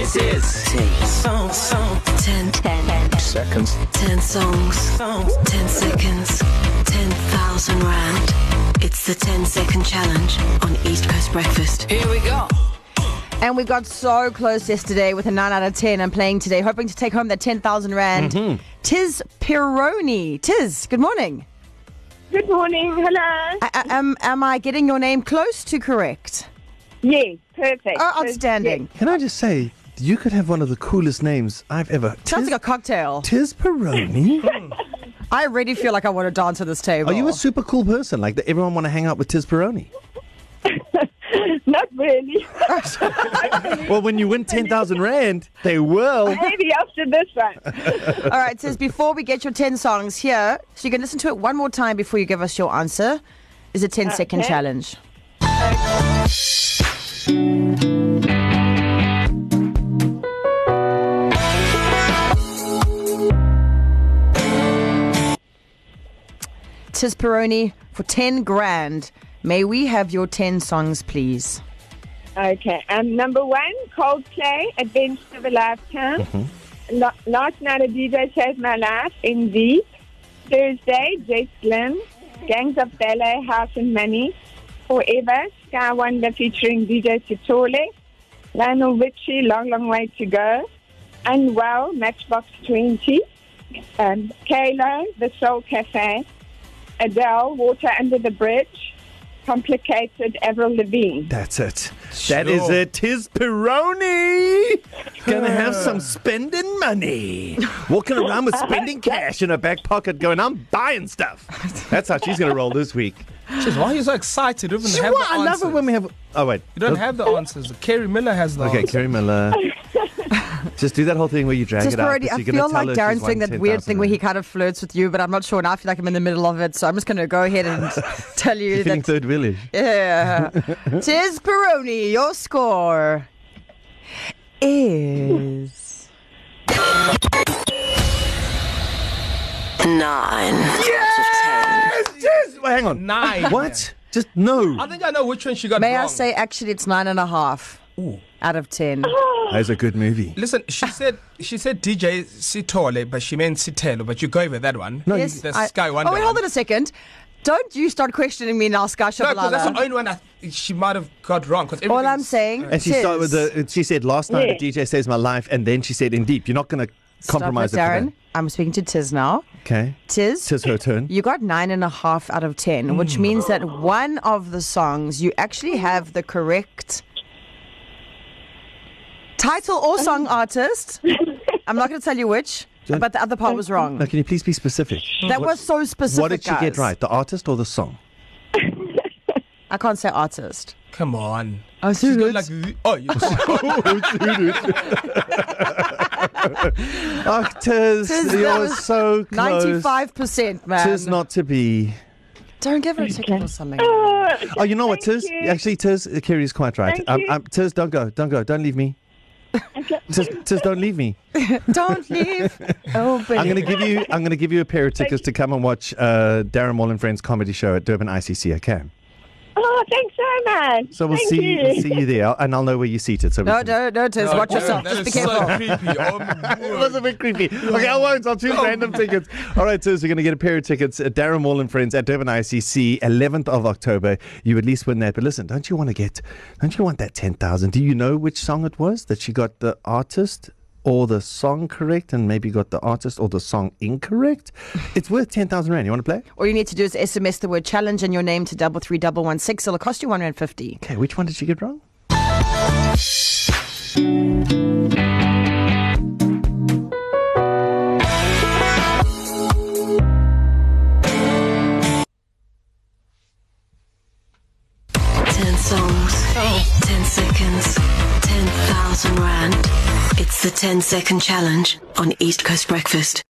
10 seconds. 10 songs. 10 seconds. 10,000 rand. It's the 10-second challenge on East Coast Breakfast. Here we go. And we got so close yesterday with a 9 out of 10 and playing today, hoping to take home that 10,000 rand. Tiz Pironi. Tiz, good morning. Good morning. Hello. Am I getting your name close to correct? Yes, perfect. Oh, outstanding. Can I just say, you could have one of the coolest names I've ever... Sounds like a cocktail. Tiz Pironi? I already feel like I want to dance at this table. Are you a super cool person? Like, that everyone want to hang out with Tiz Pironi? Not really. Well, when you win 10,000 rand, they will. Maybe after this one. All right, Tiz, before we get your 10 songs here, so you can listen to it one more time before you give us your answer, is a 10-second challenge. Tiz Pironi, for 10 grand, may we have your 10 songs, please? Okay. Number 1, Coldplay, Adventure of a Lifetime. Last Night a DJ Saved My Life, In Deep. Thursday, Jess Glynn, Gangs of Ballet, House and Money. Forever, Sky Wonder featuring DJ Sitole. Lionel Richie, Long Long Way to Go. Unwell, Matchbox 20. Kalo, The Soul Cafe. Adele, Water Under the Bridge. Complicated, Avril Lavigne. That's it. That is it. Tiz Pironi. Gonna have some spending money. Walking around with spending cash in her back pocket going, I'm buying stuff. That's how she's gonna roll this week. Jeez, why are you so excited? You don't even have the I love answers. it when we have... Oh, wait. You don't have the answers. Kerry Miller has the Okay, answers. Kerry Miller. Just do that whole thing where you drag Tiz it out. Pironi, I feel like Darren's doing that weird thing where he kind of flirts with you, but I'm not sure, and I feel like I'm in the middle of it, so I'm just going to go ahead and tell you You're feeling that... third wheelish. Yeah. Tiz Pironi, your score is 9 Yes! Yes! Wait, hang on. 9. What? Just no. I think I know which one she got May wrong. I say, actually, it's 9.5 out of 10. That's a good movie. Listen, she said DJ Sitole, but she meant Sitelo, but you go with that one. No, Yes, The Sky Wonder. Oh, wait, hold on a second. Don't you start questioning me now, Sky No, because that's the Shabalala. only one she might have got wrong. All I'm saying, And she started with Tiz, the. She said last night Yeah. a DJ saves my life, and then she said in deep. You're not going to compromise it. Stop For it, that. Darren. I'm speaking to Tiz now. Okay. Tiz, Tis her turn. you got 9.5 out of 10, which means that one of the songs you actually have the correct title or song artist. I'm not going to tell you which, but the other part was wrong. Now, can you please be specific? That was so specific. What did she get guys. right? The artist or the song? I can't say artist. Come on. Oh, She's got like, oh, you Oh, Tiz, Tiz, that you're was so close. 95%, man. Tiz not to be. Don't give it a second or something. Oh, you know what, Thank Tiz? you. Actually, Tiz, Kerry's quite right. Thank you. Tiz, don't go. Don't leave me. Tiz, don't leave me. Don't leave. Oh, I'm gonna give you a pair of tickets to come and watch Darren Moore and Friends comedy show at Durban ICC. Okay. Oh, thanks so much. So we'll Thank see you. we'll see you there, and I'll know where you're seated. So we No, can... no, Tiz. Watch yourself. That Just be is so careful. creepy. Oh, my It was word. a bit creepy. Okay, I won't. I'll choose random tickets. All right, Tiz, we're going to get a pair of tickets at Darren Moore and Friends at Durban ICC, 11th of October. You at least win that. But listen, don't you want that 10,000? Do you know which song it was that she got the artist or the song correct and maybe got the artist or the song incorrect? It's worth 10,000 rand. You want to play? All you need to do is SMS the word challenge and your name to 33116. It'll cost you R1.50. Okay, which one did she get wrong? songs. 10 seconds. 10,000 rand. It's the 10-second challenge on East Coast Breakfast.